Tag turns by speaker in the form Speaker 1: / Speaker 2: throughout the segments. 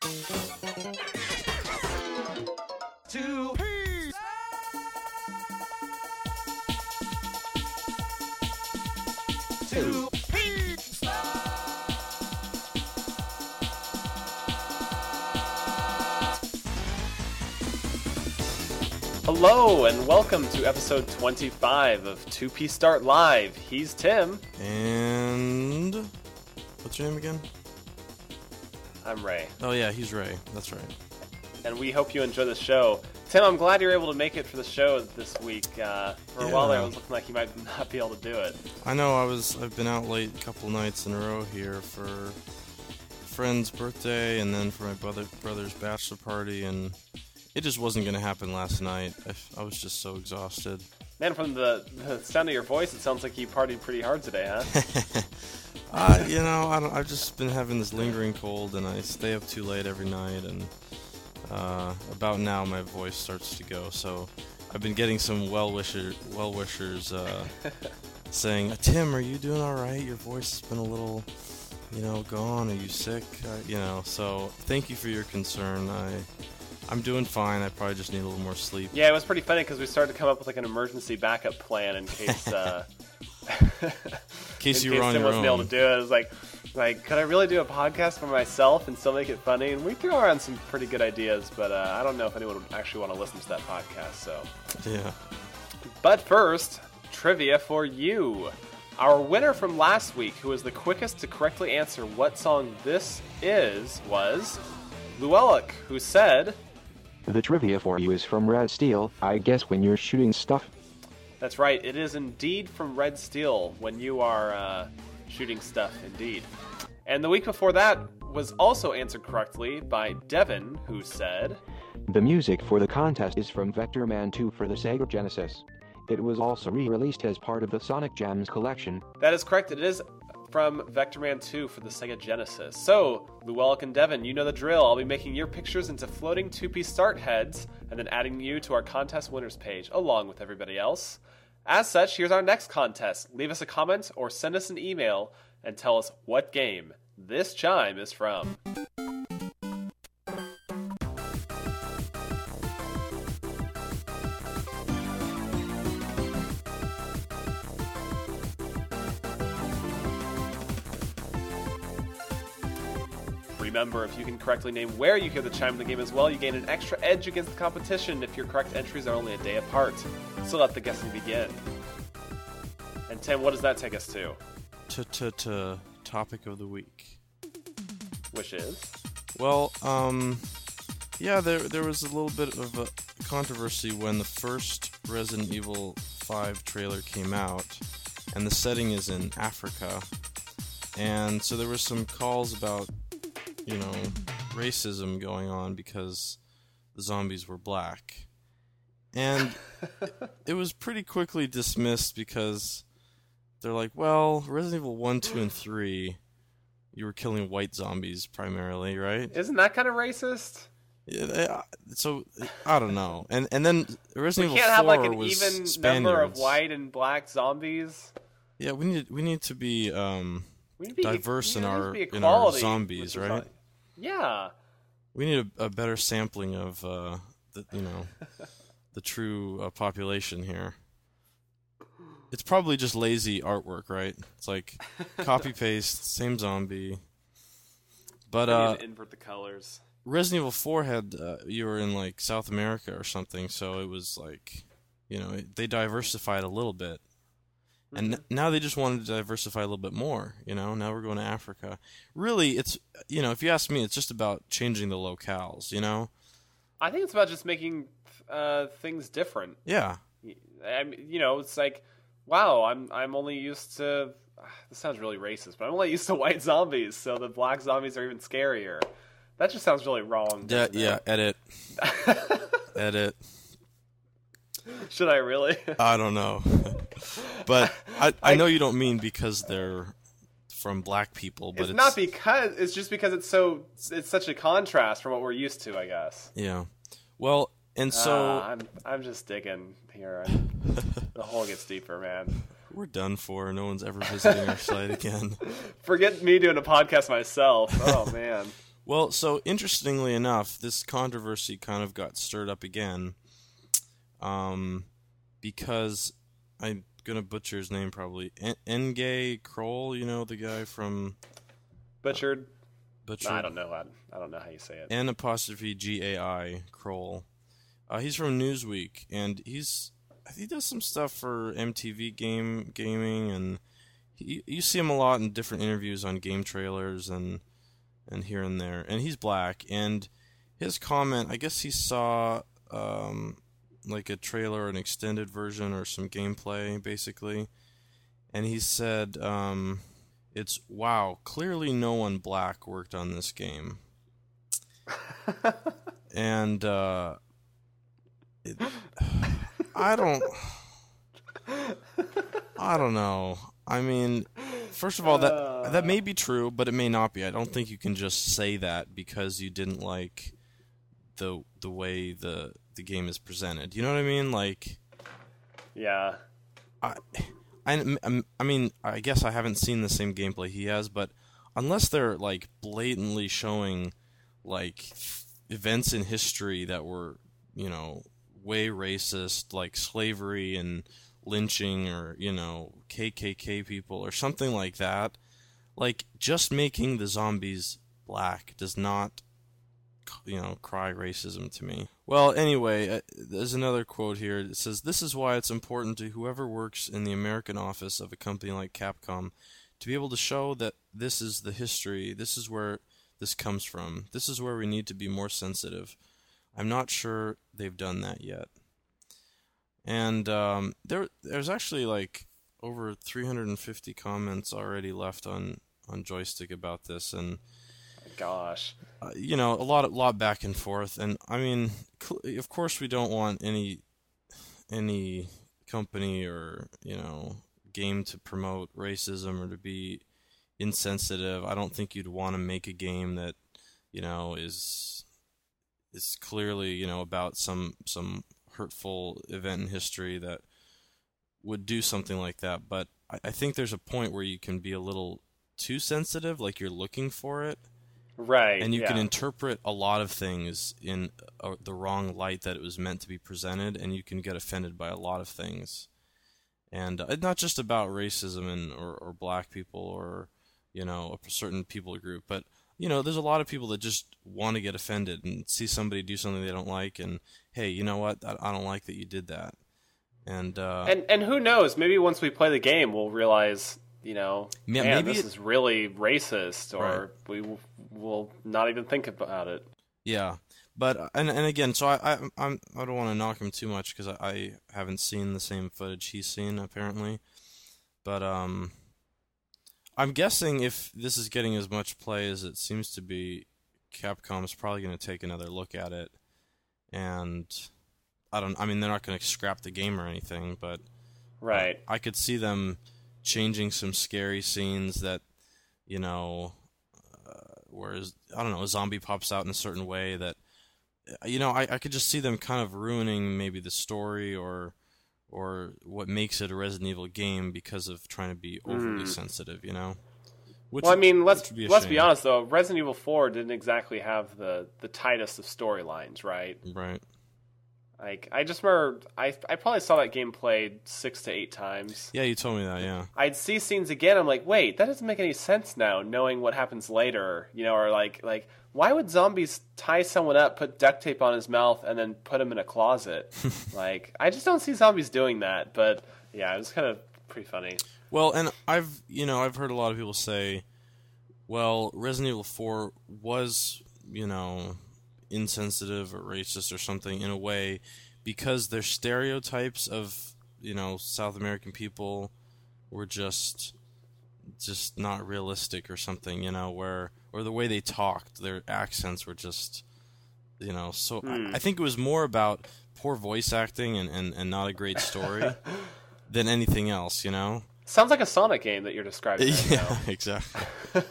Speaker 1: Two P's. Two P's. Hello and welcome to episode 25 of 2P Start Live. He's Tim.
Speaker 2: And what's your name again?
Speaker 1: I'm Ray.
Speaker 2: Oh yeah, he's Ray. That's right.
Speaker 1: And we hope you enjoy the show. Tim, I'm glad you're able to make it for the show this week. For a while there, it was looking like you might not be able to do it.
Speaker 2: I know. I've been out late a couple nights in a row here for a friend's birthday, and then for my brother's bachelor party, and it just wasn't going to happen last night. I was just so exhausted.
Speaker 1: Man, from the sound of your voice, it sounds like you partied pretty hard today, huh?
Speaker 2: I've just been having this lingering cold, and I stay up too late every night, and about now my voice starts to go. So I've been getting some well-wishers saying, Tim, are you doing all right? Your voice has been a little, gone. Are you sick? So thank you for your concern. I'm doing fine. I probably just need a little more sleep.
Speaker 1: Yeah, it was pretty funny because we started to come up with like an emergency backup plan in case
Speaker 2: in case you were on
Speaker 1: Tim
Speaker 2: your
Speaker 1: wasn't
Speaker 2: own.
Speaker 1: able to do it. It was like, could I really do a podcast for myself and still make it funny? And we threw around some pretty good ideas, but I don't know if anyone would actually want to listen to that podcast. So,
Speaker 2: Yeah.
Speaker 1: but first, trivia for you. Our winner from last week, who was the quickest to correctly answer what song this is, was Llewellyn, who said,
Speaker 3: The trivia for you is from Red Steel, I guess when you're shooting stuff.
Speaker 1: that's right, it is indeed from Red Steel when you are shooting stuff, indeed. And the week before that was also answered correctly by Devin, who said,
Speaker 3: The music for the contest is from Vector Man 2 for the Sega Genesis. It was also re-released as part of the Sonic Jams collection.
Speaker 1: that is correct, it is from Vector Man 2 for the Sega Genesis. So, Llewellyn and Devin, you know the drill. I'll be making your pictures into floating 2P start heads and then adding you to our contest winners page along with everybody else. As such, here's our next contest. Leave us a comment or send us an email and tell us what game this chime is from. Remember, if you can correctly name where you hear the chime in the game as well, you gain an extra edge against the competition if your correct entries are only a day apart. So let the guessing begin. And Tim, what does that take us to?
Speaker 2: To topic of the week.
Speaker 1: Which is?
Speaker 2: Well, there was a little bit of a controversy when the first Resident Evil 5 trailer came out, and the setting is in Africa, and so there were some calls about, racism going on because the zombies were black. And it was pretty quickly dismissed because they're like, well, Resident Evil 1, 2, and 3, you were killing white zombies primarily, right?
Speaker 1: Isn't that kind of racist?
Speaker 2: Yeah, so, I don't know. And then Resident
Speaker 1: We
Speaker 2: Evil
Speaker 1: can't
Speaker 2: 4
Speaker 1: have like an
Speaker 2: was
Speaker 1: even
Speaker 2: Spaniards.
Speaker 1: number of white and black zombies.
Speaker 2: Yeah, we need to be
Speaker 1: We need to be
Speaker 2: diverse in
Speaker 1: there needs
Speaker 2: our
Speaker 1: to be
Speaker 2: in our
Speaker 1: equality
Speaker 2: zombies,
Speaker 1: with the
Speaker 2: right?
Speaker 1: Yeah.
Speaker 2: We need a better sampling of the true population here. It's probably just lazy artwork, right? It's like copy paste, same zombie.
Speaker 1: We need
Speaker 2: But
Speaker 1: to invert the colors.
Speaker 2: Resident Evil 4 had you were in like South America or something, so it was like they diversified a little bit. And now they just wanted to diversify a little bit more, Now we're going to Africa. Really, it's, if you ask me, it's just about changing the locales,
Speaker 1: I think it's about just making things different.
Speaker 2: Yeah.
Speaker 1: It's like, wow, I'm only used to. This sounds really racist, but I'm only used to white zombies, so the black zombies are even scarier. That just sounds really wrong.
Speaker 2: Yeah, edit. Edit.
Speaker 1: Should I really?
Speaker 2: I don't know. But I know you don't mean because they're from black people, but
Speaker 1: it's not because it's just because it's such a contrast from what we're used to, I guess.
Speaker 2: Yeah. Well, and so
Speaker 1: I'm just digging here. The hole gets deeper, man.
Speaker 2: we're done for. No one's ever visiting our site again.
Speaker 1: Forget me doing a podcast myself. Oh man.
Speaker 2: Well, so interestingly enough, this controversy kind of got stirred up again, because I'm gonna butcher his name probably. Ngay Kroll, you know, the guy from
Speaker 1: Butchered.
Speaker 2: Butchered.
Speaker 1: No, I don't know. I don't know how you say it.
Speaker 2: N''Gai Kroll. He's from Newsweek, and he does some stuff for MTV gaming, and you see him a lot in different interviews on game trailers and here and there. And he's black, and his comment, I guess he saw like a trailer, an extended version, or some gameplay, basically. And he said, it's, wow, clearly no one black worked on this game. And, I don't know. I mean, first of all, that may be true, but it may not be. I don't think you can just say that because you didn't like the way the game is presented. You know what I mean? Like,
Speaker 1: yeah.
Speaker 2: I mean, I guess I haven't seen the same gameplay he has, but unless they're like blatantly showing like events in history that were, you know, way racist, like slavery and lynching, or, you know, KKK people or something like that, like, just making the zombies black does not, you know, cry racism to me. Well, anyway, there's another quote here. It says, "This is why it's important to whoever works in the American office of a company like Capcom to be able to show that this is the history, this is where this comes from, this is where we need to be more sensitive. I'm not sure they've done that yet." And there's actually like over 350 comments already left on Joystick about this, and
Speaker 1: gosh,
Speaker 2: you know, a lot back and forth. And I mean, of course, we don't want any company or, you know, game to promote racism or to be insensitive. I don't think you'd want to make a game that, you know, is clearly, you know, about some hurtful event in history that would do something like that. But I think there's a point where you can be a little too sensitive, like you're looking for it.
Speaker 1: Right.
Speaker 2: And you can interpret a lot of things in the wrong light that it was meant to be presented, and you can get offended by a lot of things. And it's not just about racism or black people or, you know, a certain people group, but, you know, there's a lot of people that just want to get offended and see somebody do something they don't like, and, hey, you know what? I don't like that you did that. And
Speaker 1: who knows? Maybe once we play the game, we'll realize, you know, maybe this is really racist, or right, we will not even think about it.
Speaker 2: Yeah, but and again, so I don't want to knock him too much because I haven't seen the same footage he's seen apparently, but I'm guessing if this is getting as much play as it seems to be, Capcom's probably going to take another look at it, and I mean, they're not going to scrap the game or anything, but
Speaker 1: right,
Speaker 2: I could see them changing some scary scenes that, you know, whereas, I don't know, a zombie pops out in a certain way that, you know, I could just see them kind of ruining maybe the story or what makes it a Resident Evil game because of trying to be overly sensitive, you know?
Speaker 1: Well, I mean, let's be honest, though. Resident Evil 4 didn't exactly have the tightest of storylines, right?
Speaker 2: Right.
Speaker 1: Like, I just remember, I probably saw that game played 6 to 8 times.
Speaker 2: Yeah, you told me that, yeah.
Speaker 1: I'd see scenes again, I'm like, wait, that doesn't make any sense now, knowing what happens later, you know, or like, why would zombies tie someone up, put duct tape on his mouth, and then put him in a closet? Like, I just don't see zombies doing that, but, yeah, it was kind of pretty funny.
Speaker 2: Well, and I've heard a lot of people say, well, Resident Evil 4 was, you know, insensitive or racist or something in a way because their stereotypes of, you know, South American people were just not realistic or something, you know, or the way they talked, their accents were just, you know, so I think it was more about poor voice acting and not a great story than anything else, you know.
Speaker 1: Sounds like a Sonic game that you're describing right
Speaker 2: yeah,
Speaker 1: now.
Speaker 2: Exactly.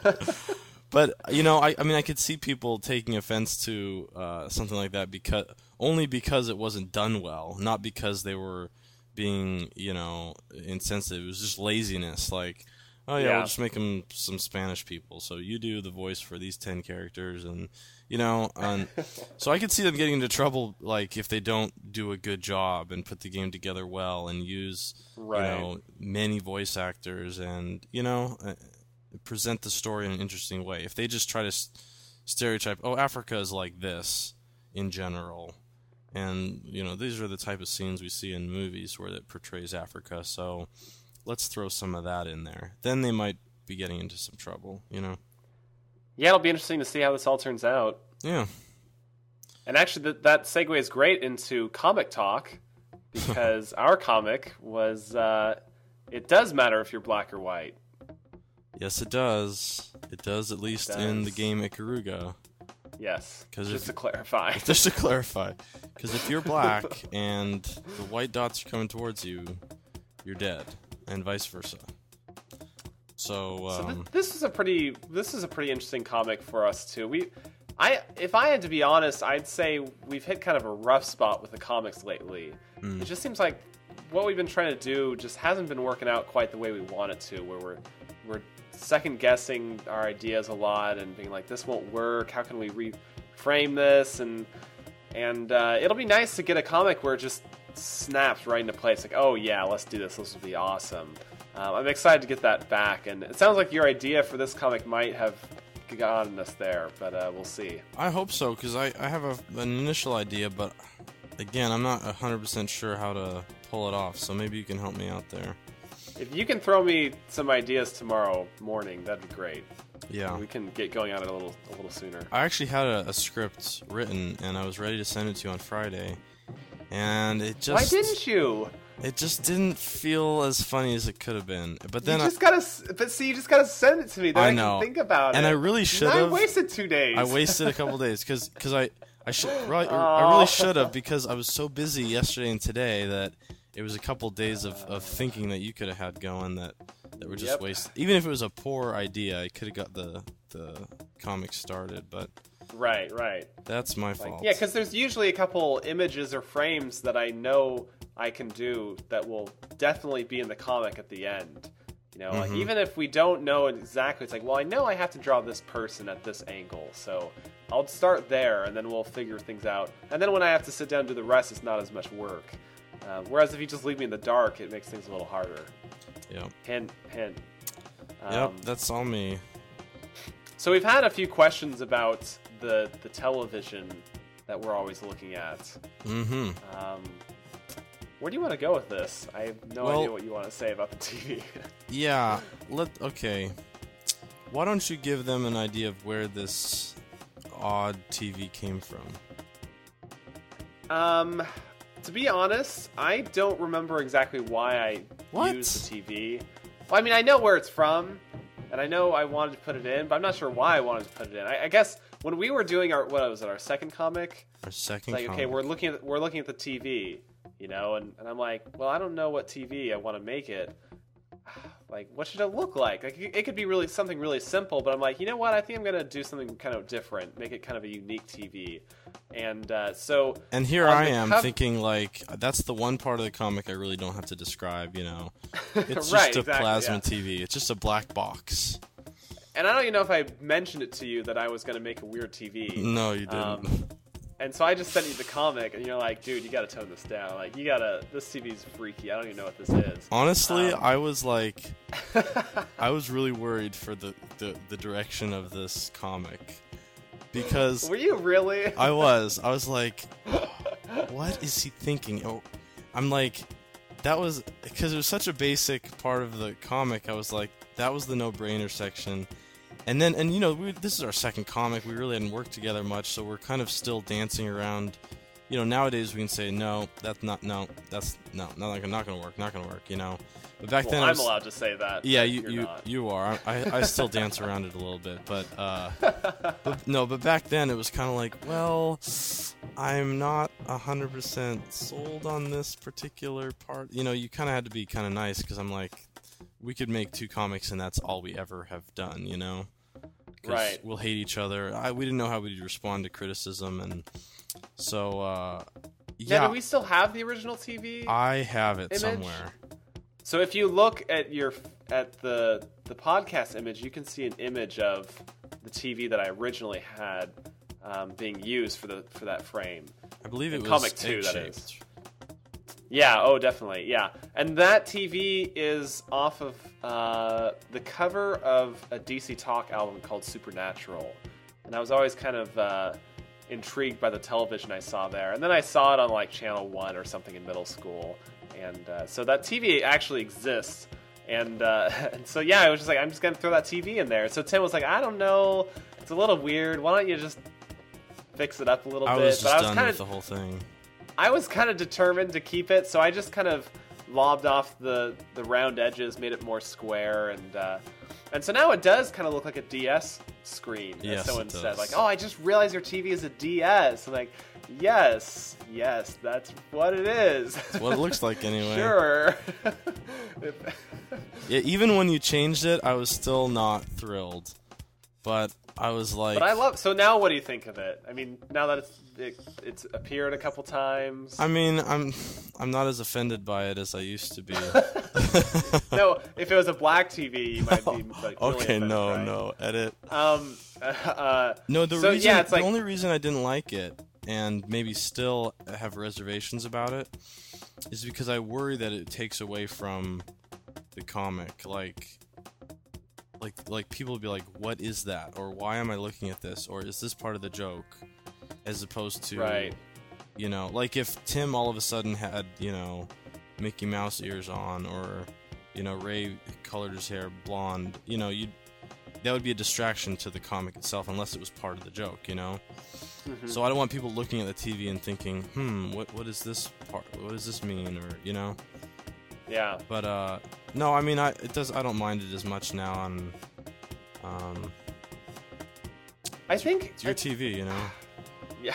Speaker 2: But, you know, I mean, I could see people taking offense to something like that because it wasn't done well, not because they were being, you know, insensitive. It was just laziness. Like, oh yeah,
Speaker 1: Yeah.
Speaker 2: we'll just make them some Spanish people. So you do the voice for these 10 characters, and you know, so I could see them getting into trouble, like if they don't do a good job and put the game together well and use
Speaker 1: Right.
Speaker 2: you know, many voice actors and you know, present the story in an interesting way. If they just try to stereotype, oh, Africa is like this in general, and you know, these are the type of scenes we see in movies where it portrays Africa, so let's throw some of that in there. Then they might be getting into some trouble, you know.
Speaker 1: Yeah, it'll be interesting to see how this all turns out.
Speaker 2: Yeah.
Speaker 1: And actually, that segues great into comic talk, because our comic was, it does matter if you're black or white.
Speaker 2: Yes, it does. It does, at least in the game Ikaruga.
Speaker 1: Yes,
Speaker 2: 'Cause
Speaker 1: just
Speaker 2: if-
Speaker 1: to clarify.
Speaker 2: Just to clarify, because if you're black and the white dots are coming towards you, you're dead, and vice versa. So,
Speaker 1: So this is a pretty interesting comic for us too. If I had to be honest, I'd say we've hit kind of a rough spot with the comics lately. It just seems like what we've been trying to do just hasn't been working out quite the way we want it to. Where we're second guessing our ideas a lot and being like, this won't work. How can we reframe this? And it'll be nice to get a comic where it just snaps right into place. Like, oh yeah, let's do this. This will be awesome. I'm excited to get that back, and it sounds like your idea for this comic might have gotten us there, but we'll see.
Speaker 2: I hope so, because I have an initial idea, but again, I'm not 100% sure how to pull it off, so maybe you can help me out there.
Speaker 1: If you can throw me some ideas tomorrow morning, that'd be great.
Speaker 2: Yeah.
Speaker 1: We can get going on it a little sooner.
Speaker 2: I actually had a script written, and I was ready to send it to you on Friday, and it just...
Speaker 1: Why didn't you?
Speaker 2: It just didn't feel as funny as it could have been. But then
Speaker 1: you just gotta send it to me. Then
Speaker 2: I know.
Speaker 1: can think about it.
Speaker 2: And I really should have.
Speaker 1: I wasted 2 days.
Speaker 2: I wasted a couple days because I really should have, because I was so busy yesterday and today that it was a couple days of thinking that you could have had going that were just wasted. Even if it was a poor idea, I could have got the comic started, but
Speaker 1: Right.
Speaker 2: that's my fault.
Speaker 1: Yeah, because there's usually a couple images or frames that I know I can do that will definitely be in the comic at the end. You know, like even if we don't know exactly, it's like, well, I know I have to draw this person at this angle, so I'll start there, and then we'll figure things out. And then when I have to sit down and do the rest, it's not as much work. Whereas if you just leave me in the dark, it makes things a little harder.
Speaker 2: Yeah.
Speaker 1: Hint.
Speaker 2: Yep, that's all me.
Speaker 1: So we've had a few questions about the television that we're always looking at.
Speaker 2: Mm-hmm.
Speaker 1: Where do you want to go with this? I have no idea what you want to say about the TV.
Speaker 2: Yeah. Okay. Why don't you give them an idea of where this odd TV came from?
Speaker 1: To be honest, I don't remember exactly why I used the TV. Well, I mean, I know where it's from, and I know I wanted to put it in, but I'm not sure why I wanted to put it in. I guess when we were doing our second comic?
Speaker 2: Our second
Speaker 1: like,
Speaker 2: comic.
Speaker 1: okay, we're looking at the TV, you know, and I'm like, well, I don't know what TV I want to make it. Like, what should it look like? Like, it could be really something really simple, but I'm like, you know what? I think I'm gonna do something kind of different, make it kind of a unique TV, and so.
Speaker 2: And here I am thinking, like, that's the one part of the comic I really don't have to describe. You know, it's just a plasma TV. It's just a black box.
Speaker 1: And I don't even know if I mentioned it to you that I was gonna make a weird TV.
Speaker 2: No, you didn't.
Speaker 1: And so I just sent you the comic, and you're like, dude, you gotta tone this down. Like, this TV's freaky. I don't even know what this is.
Speaker 2: Honestly, I was like, I was really worried for the direction of this comic. Because...
Speaker 1: Were you really?
Speaker 2: I was like, what is he thinking? Oh, I'm like, that was... Because it was such a basic part of the comic, I was like, that was the no-brainer section. And you know, this is our second comic. We really hadn't worked together much, so we're kind of still dancing around. You know, nowadays we can say, no, that's not going to work, you know. But back then
Speaker 1: I'm allowed to say that.
Speaker 2: Yeah, you are. I still dance around it a little bit, but back then it was kind of like, well, I'm not 100% sold on this particular part. You know, you kind of had to be kind of nice, because I'm like, we could make 2 comics and that's all we ever have done, you know?
Speaker 1: Right.
Speaker 2: We'll hate each other. We didn't know how we'd respond to criticism, and so, yeah.
Speaker 1: Now, do we still have the original TV?
Speaker 2: I have it
Speaker 1: image?
Speaker 2: somewhere.
Speaker 1: So if you look at the the podcast image, you can see an image of the TV that I originally had being used for that frame.
Speaker 2: I believe it was
Speaker 1: Comic 2, that
Speaker 2: egg-shaped.
Speaker 1: is. Yeah, oh, definitely, yeah. And that TV is off of the cover of a DC Talk album called Supernatural. And I was always kind of intrigued by the television I saw there. And then I saw it on, like, Channel 1 or something in middle school. And so that TV actually exists. And so, yeah, I was just like, I'm just going to throw that TV in there. So Tim was like, I don't know, it's a little weird. Why don't you just fix it up a little bit?
Speaker 2: I was just
Speaker 1: but
Speaker 2: done with the whole thing.
Speaker 1: I was kind of determined to keep it, so I just kind of lobbed off the round edges, made it more square, and so now it does kind of look like a DS screen, as
Speaker 2: Yes,
Speaker 1: someone
Speaker 2: it
Speaker 1: said.
Speaker 2: does.
Speaker 1: Like, oh, I just realized your TV is a DS. I'm like, yes, that's what it is.
Speaker 2: That's what it looks like anyway.
Speaker 1: Sure.
Speaker 2: Yeah, even when you changed it, I was still not thrilled. But I was like...
Speaker 1: But I love... So now what do you think of it? I mean, now that it's appeared a couple times...
Speaker 2: I mean, I'm not as offended by it as I used to be.
Speaker 1: No, if it was a black TV, you might be like, really
Speaker 2: Okay,
Speaker 1: offended,
Speaker 2: no,
Speaker 1: right?
Speaker 2: no, edit.
Speaker 1: No,
Speaker 2: The only reason I didn't like it, and maybe still have reservations about it, is because I worry that it takes away from the comic. Like people would be like, what is that? Or why am I looking at this? Or is this part of the joke? As opposed to,
Speaker 1: right.
Speaker 2: You know, like if Tim all of a sudden had, you know, Mickey Mouse ears on, or, you know, Ray colored his hair blonde, you know, that would be a distraction to the comic itself unless it was part of the joke, you know?
Speaker 1: Mm-hmm.
Speaker 2: So I don't want people looking at the TV and thinking, what is this part? What does this mean? Or, you know?
Speaker 1: Yeah.
Speaker 2: But, no, I mean, I don't mind it as much now on,
Speaker 1: I think...
Speaker 2: it's your TV, you know?
Speaker 1: Yeah.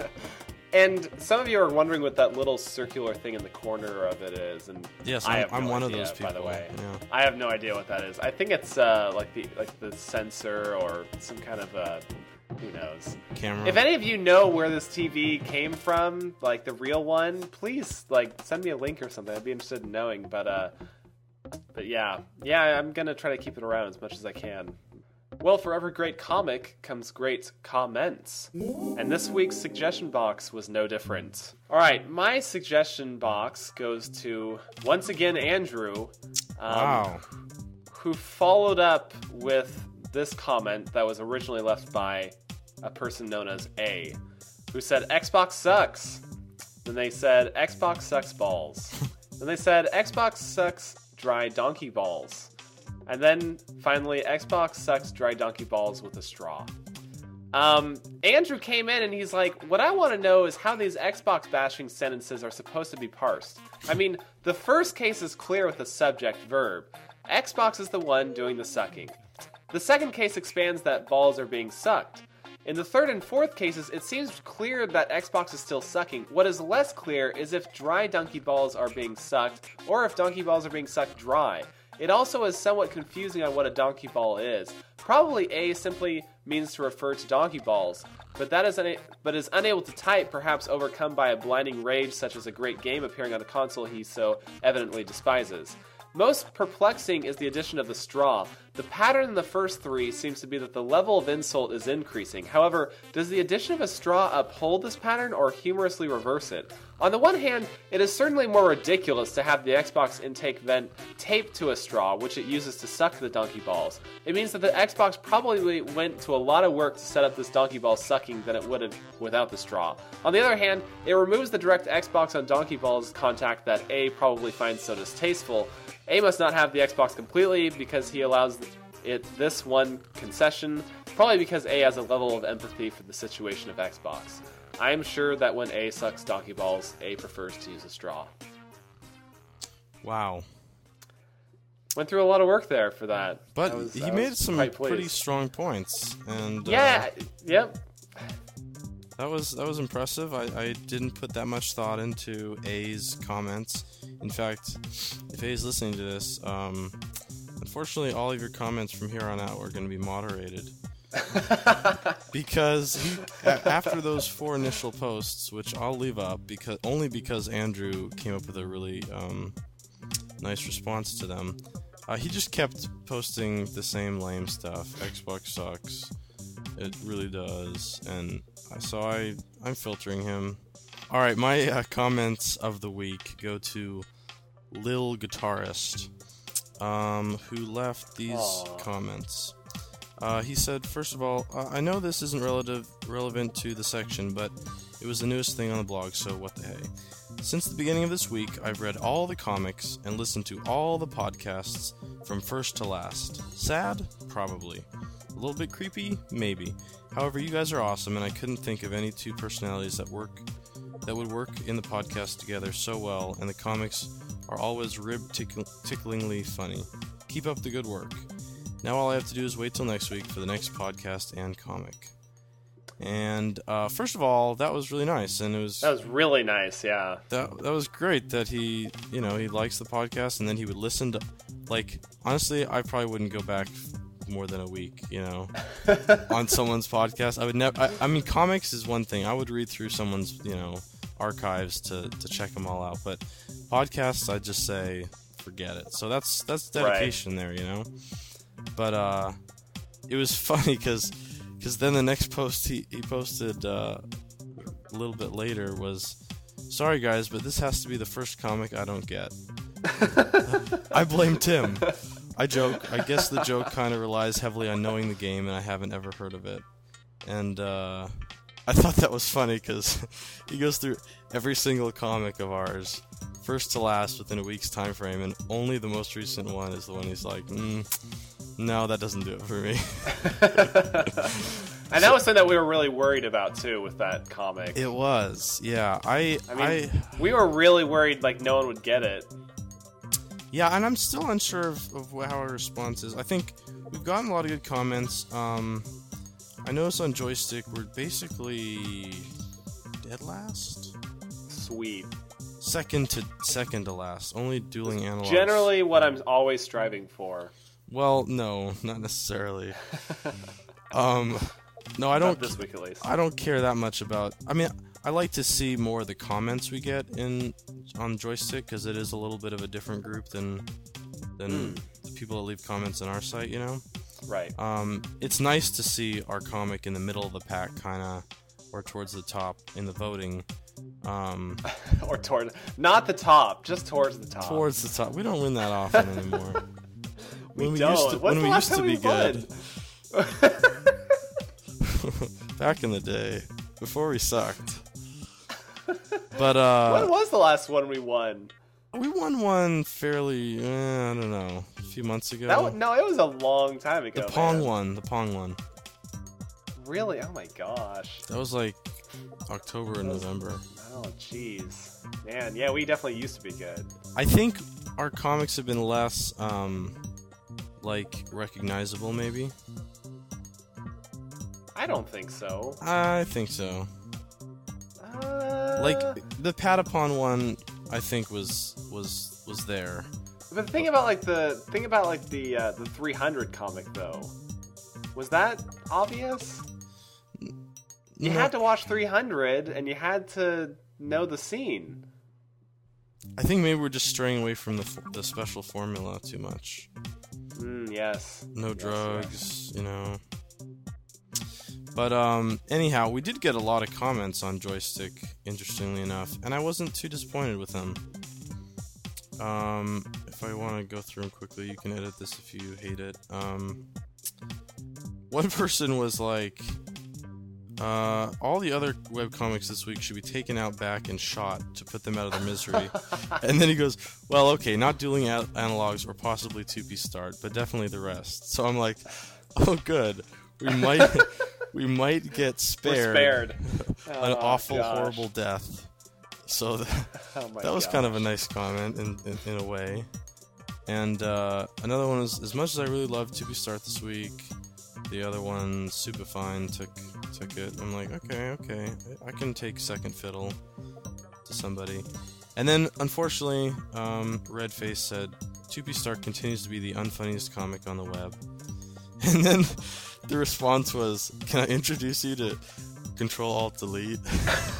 Speaker 1: And some of you are wondering what that little circular thing in the corner of it is, and
Speaker 2: Yes,
Speaker 1: I have
Speaker 2: I'm
Speaker 1: no
Speaker 2: one
Speaker 1: idea,
Speaker 2: of those people.
Speaker 1: by the way.
Speaker 2: Yeah.
Speaker 1: I have no idea what that is. I think it's like the sensor or some kind of who knows.
Speaker 2: Camera.
Speaker 1: If any of you know where this TV came from, like the real one, please like send me a link or something. I'd be interested in knowing. But yeah, I'm gonna try to keep it around as much as I can. Well, for every great comic comes great comments. And this week's suggestion box was no different. Alright, my suggestion box goes to, once again, Andrew.
Speaker 2: Wow.
Speaker 1: Who followed up with this comment that was originally left by a person known as A, who said, Xbox sucks. Then they said, Xbox sucks balls. Then they said, Xbox sucks dry donkey balls. And then, finally, Xbox sucks dry donkey balls with a straw. Andrew came in and he's like, what I want to know is how these Xbox bashing sentences are supposed to be parsed. I mean, the first case is clear with the subject verb. Xbox is the one doing the sucking. The second case expands that balls are being sucked. In the third and fourth cases, it seems clear that Xbox is still sucking. What is less clear is if dry donkey balls are being sucked, or if donkey balls are being sucked dry. It also is somewhat confusing on what a donkey ball is. Probably A simply means to refer to donkey balls, but is unable to type, perhaps overcome by a blinding rage such as a great game appearing on a console he so evidently despises. Most perplexing is the addition of the straw. The pattern in the first three seems to be that the level of insult is increasing. However, does the addition of a straw uphold this pattern or humorously reverse it? On the one hand, it is certainly more ridiculous to have the Xbox intake vent taped to a straw, which it uses to suck the donkey balls. It means that the Xbox probably went to a lot of work to set up this donkey ball sucking than it would have without the straw. On the other hand, it removes the direct Xbox on donkey balls contact that A probably finds so distasteful. A must not have the Xbox completely because he allows it this one concession, probably because A has a level of empathy for the situation of Xbox. I am sure that when A sucks donkey balls, A prefers to use a straw.
Speaker 2: Wow.
Speaker 1: Went through a lot of work there for that.
Speaker 2: But he made some
Speaker 1: quite
Speaker 2: pretty
Speaker 1: pleased.
Speaker 2: strong points, and
Speaker 1: Yeah, yep.
Speaker 2: that was impressive. I didn't put that much thought into A's comments. In fact, if A's listening to this, unfortunately, all of your comments from here on out are going to be moderated. Because after those 4 initial posts, which I'll leave up only because Andrew came up with a really nice response to them, He just kept posting the same lame stuff. Xbox sucks. It really does. And so I'm filtering him. Alright, my comments of the week go to Lil Guitarist, who left these comments. He said, first of all, I know this isn't relevant to the section, but it was the newest thing on the blog, so what the hey. Since the beginning of this week, I've read all the comics and listened to all the podcasts from first to last. Sad? Probably. A little bit creepy? Maybe. However, you guys are awesome, and I couldn't think of any two personalities that would work in the podcast together so well, and the comics are always rib-ticklingly funny. Keep up the good work. Now all I have to do is wait till next week for the next podcast and comic. And first of all, that was really nice, and
Speaker 1: that was really nice. Yeah,
Speaker 2: that was great that he likes the podcast, and then he would listen to, like, honestly, I probably wouldn't go back more than a week, on someone's podcast. I would never. I mean, comics is one thing. I would read through someone's archives to check them all out, but podcasts, I'd just say forget it. So that's dedication there, But it was funny because then the next post he posted a little bit later was, sorry guys, but this has to be the first comic I don't get. I blame Tim. I joke. I guess the joke kind of relies heavily on knowing the game, and I haven't ever heard of it. And I thought that was funny because he goes through every single comic of ours, first to last, within a week's time frame, and only the most recent one is the one he's like, no, that doesn't do it for me.
Speaker 1: And that was something that we were really worried about, too, with that comic.
Speaker 2: It was, yeah. I mean,
Speaker 1: we were really worried, like, no one would get it.
Speaker 2: Yeah, and I'm still unsure of how our response is. I think we've gotten a lot of good comments. I noticed on Joystick we're basically dead last?
Speaker 1: Sweet.
Speaker 2: Second to last. Only dueling analogs.
Speaker 1: Generally what I'm always striving for.
Speaker 2: Well, no, not necessarily. No, I don't.
Speaker 1: Not this week, at least.
Speaker 2: I don't care that much about. I mean, I like to see more of the comments we get on Joystick because it is a little bit of a different group than the people that leave comments on our site.
Speaker 1: Right.
Speaker 2: It's nice to see our comic in the middle of the pack, kind of, or towards the top in the voting.
Speaker 1: Or toward, not the top, just towards the top.
Speaker 2: Towards the top. We don't win that often anymore.
Speaker 1: When we used to be good.
Speaker 2: Back in the day, before we sucked. But
Speaker 1: when was the last one we won?
Speaker 2: We won one fairly, I don't know, a few months ago.
Speaker 1: No, it was a long time ago.
Speaker 2: The Pong one.
Speaker 1: Really? Oh my gosh.
Speaker 2: That was like October and November.
Speaker 1: Oh jeez, man. Yeah, we definitely used to be good.
Speaker 2: I think our comics have been less, recognizable, maybe.
Speaker 1: I don't think so.
Speaker 2: I think so. Like the Patapon one, I think was there.
Speaker 1: But the thing about the 300 comic though, was that obvious? You had to watch 300 and you had to know the scene.
Speaker 2: I think maybe we're just straying away from the special formula too much.
Speaker 1: Yes.
Speaker 2: No drugs, But anyhow, we did get a lot of comments on Joystick, interestingly enough, and I wasn't too disappointed with them. If I want to go through them quickly, you can edit this if you hate it. One person was like, all the other webcomics this week should be taken out back and shot to put them out of their misery. And then he goes, well, okay, not dueling analogs or possibly 2-piece start, but definitely the rest. So I'm like, oh good, we might get spared. An awful, horrible death. So that was kind of a nice comment in a way. And another one was, as much as I really loved 2-piece start this week, the other one, Superfine, took it. I'm like, okay, I can take second fiddle to somebody. And then, unfortunately, Redface said, 2-piece start continues to be the unfunniest comic on the web. And then the response was, can I introduce you to Control-Alt-Delete?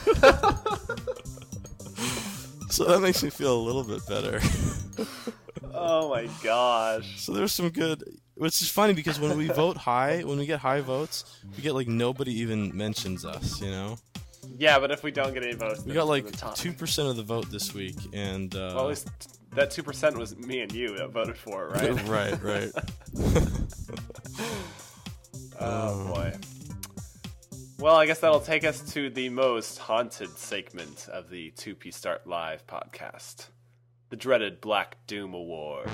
Speaker 2: So that makes me feel a little bit better.
Speaker 1: Oh my gosh.
Speaker 2: So there's some good. Which is funny because when we vote high, when we get high votes, we get like nobody even mentions us. You know.
Speaker 1: Yeah, but if we don't get any votes,
Speaker 2: We got like 2% of the vote this week, and
Speaker 1: well, at least that 2% was me and you that voted for it, right?
Speaker 2: right.
Speaker 1: Oh boy. Well, I guess that'll take us to the most haunted segment of the 2P Start Live podcast. The dreaded Black Doom Award.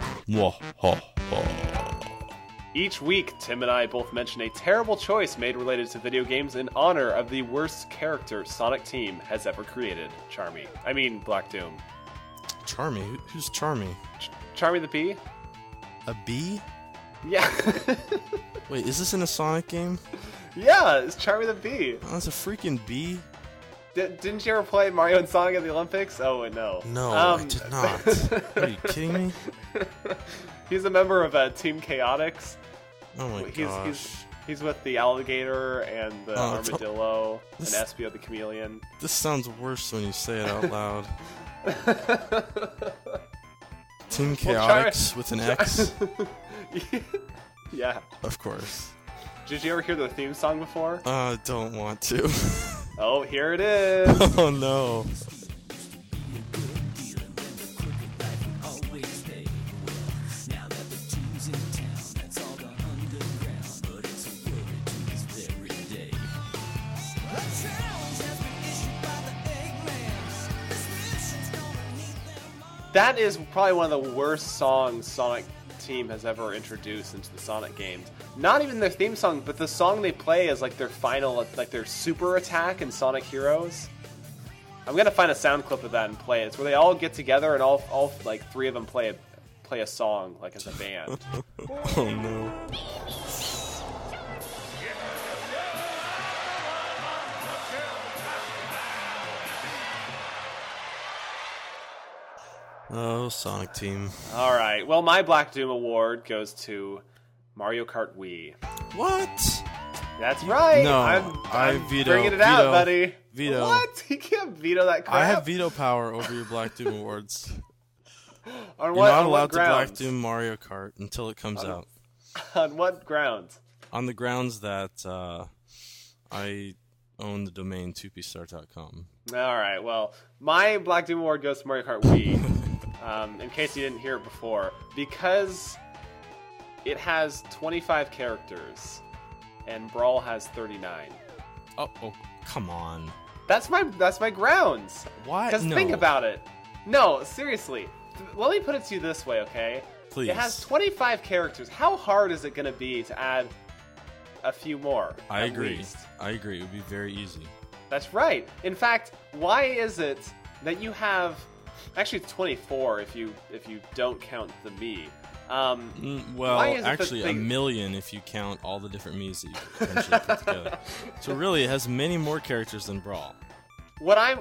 Speaker 1: Each week, Tim and I both mention a terrible choice made related to video games in honor of the worst character Sonic Team has ever created. Black Doom.
Speaker 2: Charmy? Who's Charmy?
Speaker 1: Charmy the Bee?
Speaker 2: A bee?
Speaker 1: Yeah.
Speaker 2: Wait, is this in a Sonic game?
Speaker 1: Yeah, it's Charmy the Bee.
Speaker 2: Oh, it's a freaking bee?
Speaker 1: Didn't you ever play Mario and Sonic at the Olympics? Oh, no.
Speaker 2: No, I did not. Are you kidding me?
Speaker 1: He's a member of Team Chaotix.
Speaker 2: Oh my gosh.
Speaker 1: He's with the alligator and the armadillo and Espio the chameleon.
Speaker 2: This sounds worse when you say it out loud. Team Chaotix with an X?
Speaker 1: Yeah.
Speaker 2: Of course.
Speaker 1: Did you ever hear the theme song before?
Speaker 2: Don't want to.
Speaker 1: Oh, here it is.
Speaker 2: Oh no.
Speaker 1: That is probably one of the worst songs Sonic Team has ever introduced into the Sonic games. Not even their theme song, but the song they play is like their final, like their super attack in Sonic Heroes. I'm gonna find a sound clip of that and play it. It's where they all get together and all like three of them play a song like as a band.
Speaker 2: Oh no. Oh, Sonic Team.
Speaker 1: All right. Well, my Black Doom award goes to Mario Kart Wii.
Speaker 2: What?
Speaker 1: That's right.
Speaker 2: No,
Speaker 1: I'm
Speaker 2: veto.
Speaker 1: bringing it out, buddy.
Speaker 2: Veto.
Speaker 1: What? You can't veto that crap.
Speaker 2: I have veto power over your Black Doom awards.
Speaker 1: You're
Speaker 2: not allowed to Black Doom Mario Kart until it comes out.
Speaker 1: On what grounds?
Speaker 2: On the grounds that I own the domain 2pstart.com.
Speaker 1: All right. Well, my Black Doom award goes to Mario Kart Wii. In case you didn't hear it before, because it has 25 characters and Brawl has 39.
Speaker 2: Oh, come on.
Speaker 1: That's my grounds.
Speaker 2: Why?
Speaker 1: Because
Speaker 2: No.
Speaker 1: think about it. No, seriously. Let me put it to you this way, okay?
Speaker 2: Please.
Speaker 1: It has 25 characters. How hard is it going to be to add a few more?
Speaker 2: I
Speaker 1: at
Speaker 2: agree.
Speaker 1: least?
Speaker 2: I agree. It would be very easy.
Speaker 1: That's right. In fact, why is it that you have... Actually, it's 24 if you don't count the Mii.
Speaker 2: Well,
Speaker 1: why is it that
Speaker 2: actually,
Speaker 1: they-
Speaker 2: a million if you count all the different Miis that you potentially put together. So really, it has many more characters than Brawl.
Speaker 1: What I'm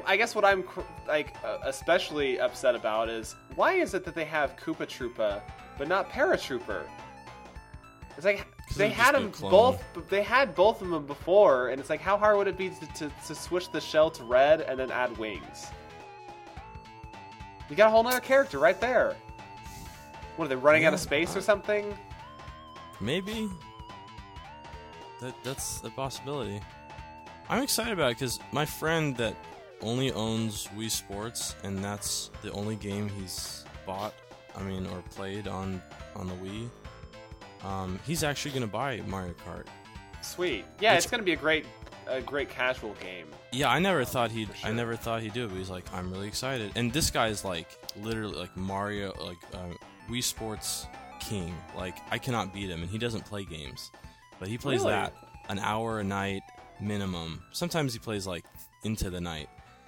Speaker 1: especially upset about is why is it that they have Koopa Troopa but not Paratrooper? It's like they
Speaker 2: they're
Speaker 1: had
Speaker 2: just
Speaker 1: them
Speaker 2: a clone.
Speaker 1: both. They had both of them before, and it's like how hard would it be to switch the shell to red and then add wings? You got a whole nother character right there. What are they running out of space or something?
Speaker 2: Maybe. That's a possibility. I'm excited about it because my friend that only owns Wii Sports, and that's the only game he's bought, or played on the Wii. He's actually going to buy Mario Kart.
Speaker 1: Sweet. Yeah, it's going to be a great casual game.
Speaker 2: Yeah, I never thought he'd.
Speaker 1: sure.
Speaker 2: I never thought he'd do it. But he's like, I'm really excited. And this guy's like literally like Mario, Wii Sports king. Like I cannot beat him, and he doesn't play games, but he plays
Speaker 1: Really?
Speaker 2: that an hour a night minimum. Sometimes he plays like into the night.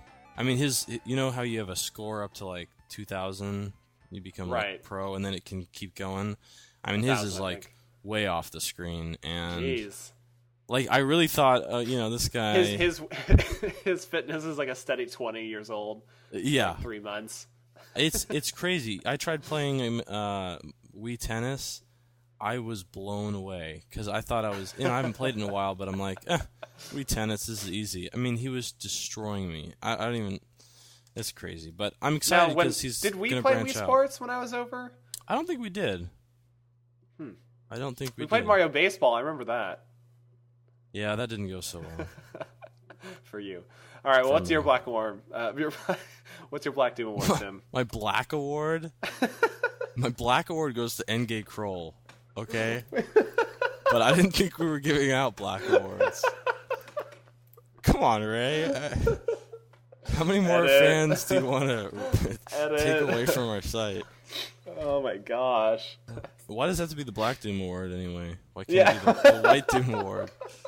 Speaker 2: You know how you have a score up to like 2,000, you become
Speaker 1: Right.
Speaker 2: like pro, and then it can keep going. His
Speaker 1: 1,000,
Speaker 2: is
Speaker 1: I
Speaker 2: like
Speaker 1: think.
Speaker 2: way off the screen, and
Speaker 1: Jeez.
Speaker 2: like I really thought, this guy.
Speaker 1: His fitness is like a steady 20 years old.
Speaker 2: Yeah,
Speaker 1: 3 months.
Speaker 2: it's crazy. I tried playing Wii Tennis. I was blown away because I thought I was. I haven't played in a while, but I'm like, Wii Tennis, this is easy. He was destroying me. I don't even. It's crazy, but I'm excited because he's
Speaker 1: did we
Speaker 2: gonna
Speaker 1: play
Speaker 2: branch
Speaker 1: Wii
Speaker 2: out.
Speaker 1: Sports when I was over?
Speaker 2: I don't think we did.
Speaker 1: Hmm.
Speaker 2: I don't think we
Speaker 1: We played
Speaker 2: did.
Speaker 1: Mario Baseball. I remember that.
Speaker 2: Yeah, that didn't go so well.
Speaker 1: For you. All right. Well,
Speaker 2: For
Speaker 1: what's your
Speaker 2: me.
Speaker 1: Black Award? What's your Black Doom Award, Tim?
Speaker 2: My Black Award? My Black Award goes to N-Gay Kroll, okay? But I didn't think we were giving out Black Awards. Come on, Ray. How many more
Speaker 1: Edit.
Speaker 2: fans do you want to
Speaker 1: Edit.
Speaker 2: take away from our site?
Speaker 1: Oh my gosh.
Speaker 2: Why does that have to be the Black Doom Award anyway? Why can't
Speaker 1: Yeah.
Speaker 2: it be the White Doom Award?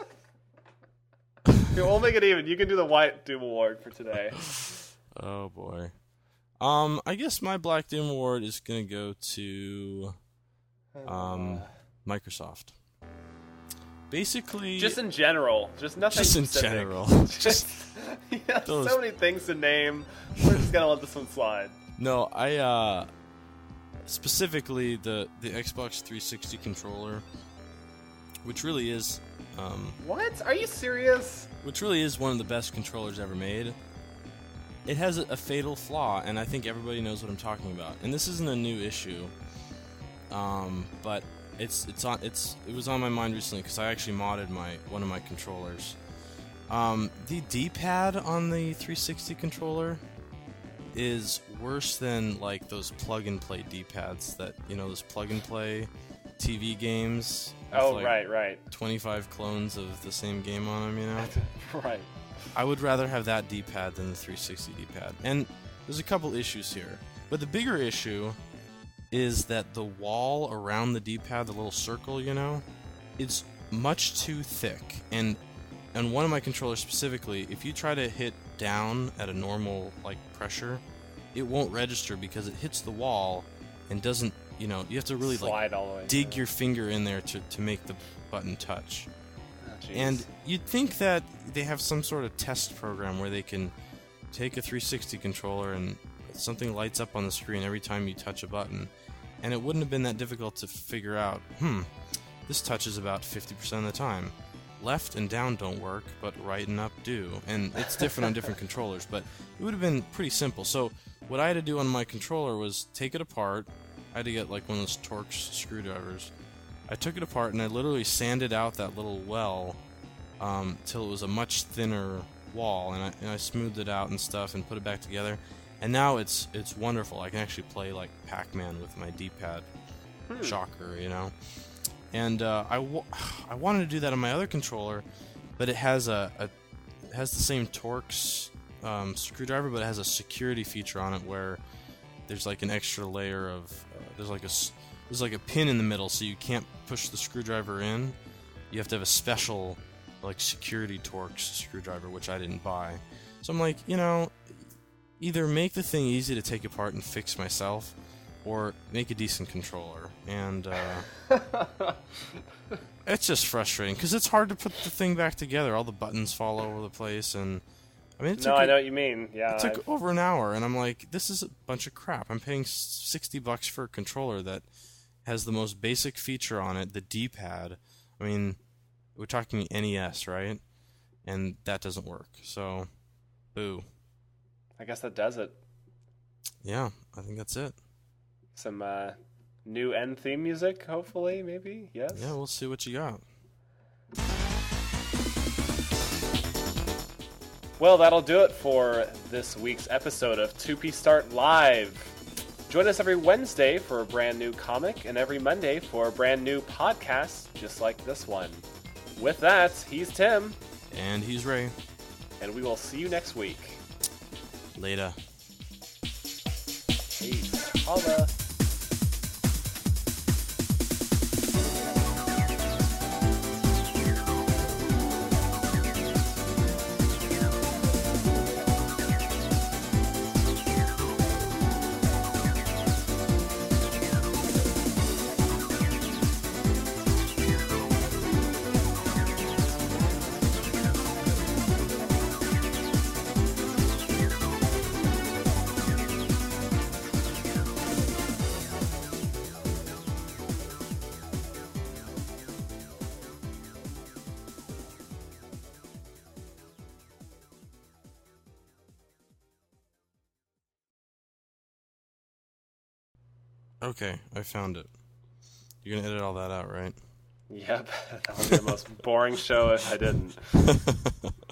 Speaker 1: Here, we'll make it even. You can do the White Doom Award for today.
Speaker 2: Oh boy. I guess my Black Doom Award is gonna go to Microsoft. Basically,
Speaker 1: Just in general. Just nothing
Speaker 2: Just in
Speaker 1: specific.
Speaker 2: general.
Speaker 1: Just you have
Speaker 2: Those-
Speaker 1: so many things to name. We're just gonna let this one slide.
Speaker 2: no, I specifically the Xbox 360 controller, which really is
Speaker 1: What? Are you serious?
Speaker 2: one of the best controllers ever made. It has a fatal flaw, and I think everybody knows what I'm talking about. And this isn't a new issue, but it was on my mind recently because I actually modded one of my controllers. The D-pad on the 360 controller is worse than like those plug-and-play D-pads that those plug-and-play TV games. with,
Speaker 1: Oh,
Speaker 2: like,
Speaker 1: right.
Speaker 2: 25 clones of the same game on them,
Speaker 1: Right.
Speaker 2: I would rather have that D-pad than the 360 D-pad. And there's a couple issues here. But the bigger issue is that the wall around the D-pad, the little circle, it's much too thick. And on one of my controllers specifically, if you try to hit down at a normal pressure, it won't register because it hits the wall and doesn't, you have to really
Speaker 1: Slide all the way.
Speaker 2: dig your finger in there to make the button touch.
Speaker 1: Oh, jeez.
Speaker 2: And you'd think that they have some sort of test program where they can take a 360 controller and something lights up on the screen every time you touch a button. And it wouldn't have been that difficult to figure out, this touches about 50% of the time. Left and down don't work, but right and up do. And it's different on different controllers, but it would have been pretty simple. So what I had to do on my controller was take it apart. I had to get one of those Torx screwdrivers. I took it apart and I literally sanded out that little well till it was a much thinner wall, and I smoothed it out and stuff and put it back together. And now it's wonderful. I can actually play like Pac-Man with my D-pad. Shocker, And I wanted to do that on my other controller, but it has it has the same Torx screwdriver, but it has a security feature on it where there's like an extra layer of there's like a pin in the middle, so you can't push the screwdriver in. You have to have a special security Torx screwdriver, which I didn't buy. So I'm like, either make the thing easy to take apart and fix myself, or make a decent controller. And it's just frustrating because it's hard to put the thing back together. All the buttons fall over the place, and I mean,
Speaker 1: I know what you mean. Yeah.
Speaker 2: it took over an hour, and I'm like, this is a bunch of crap. I'm paying $60 for a controller that has the most basic feature on it, the D-pad. I mean, we're talking NES, right? And that doesn't work. So, boo.
Speaker 1: I guess that does it.
Speaker 2: Yeah, I think that's it.
Speaker 1: Some new end theme music, hopefully, maybe? Yes?
Speaker 2: Yeah, we'll see what you got.
Speaker 1: Well, that'll do it for this week's episode of 2P Start Live. Join us every Wednesday for a brand new comic and every Monday for a brand new podcast just like this one. With that, he's Tim.
Speaker 2: And he's Ray.
Speaker 1: And we will see you next week.
Speaker 2: Later.
Speaker 1: Peace. Holla.
Speaker 2: Okay, I found it. You're gonna edit all that out, right?
Speaker 1: Yep, that would be the most boring show if I didn't.